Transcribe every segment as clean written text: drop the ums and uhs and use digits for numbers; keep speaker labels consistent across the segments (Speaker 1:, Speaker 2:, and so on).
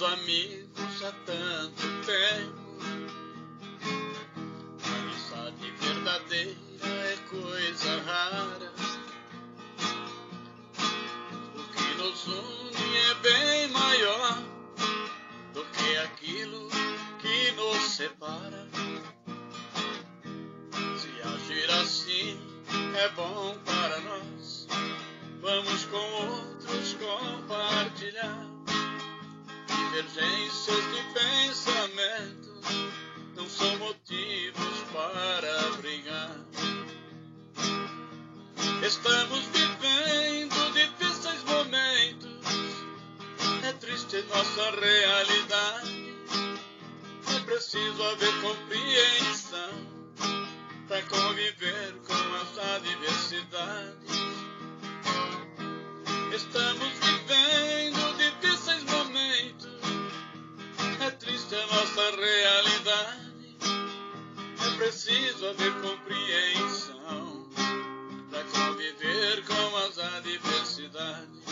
Speaker 1: amigos há tanto tempo. Amizade verdadeira é coisa rara. O que nos une é bem maior do que aquilo que nos separa. Se agir assim é bom para nós, vamos com outros compartilhar. Divergências de pensamento não são motivos para brigar. Estamos vivendo difíceis momentos, é triste nossa realidade. É preciso haver compreensão para conviver com as adversidades. Estamos vivendo difíceis momentos, é triste a nossa realidade. É preciso haver compreensão para conviver com as adversidades.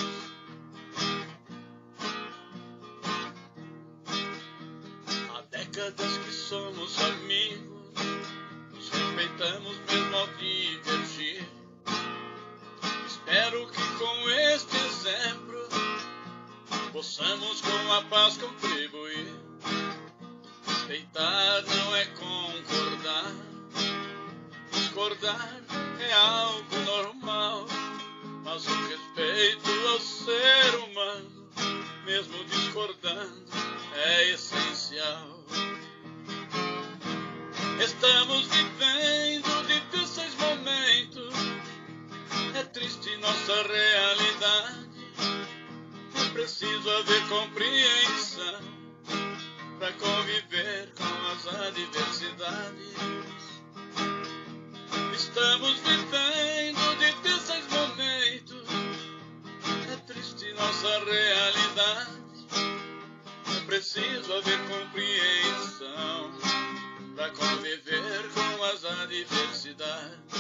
Speaker 1: Há décadas que somos amigos, nos respeitamos mesmo ao divergir. Espero que com este exemplo possamos com a paz contribuir. Respeitar não é concordar, discordar é algo normal, mas o respeito ao ser humano, mesmo discordando, é essencial. Estamos vivendo difíceis momentos, é triste nossa realidade. É preciso haver compreensão para conviver com as adversidades. Estamos vivendo difíceis momentos, é triste nossa realidade. É preciso haver compreensão para conviver com as adversidades.